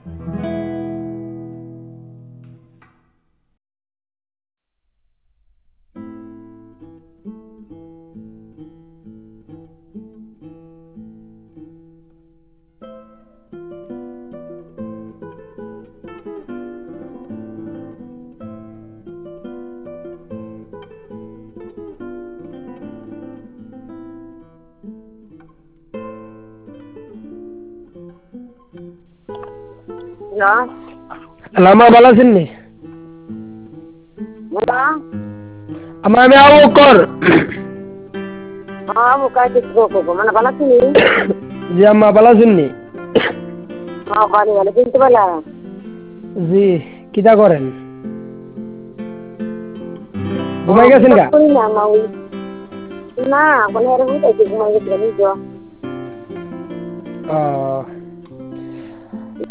না লামা ভালো আছেন নি না আমি আবু কর আবু কাই কিছু মানে ভালো আছিস জি আম্মা ভালো আছেন নি হ্যাঁ ভালো ভালো চিনতে পারলাম জি কিটা করেন ঘুমাই গেছেন গা করি না মা ওই না কোনো এরকম তাই ঘুমাই গেছিল নিজ ও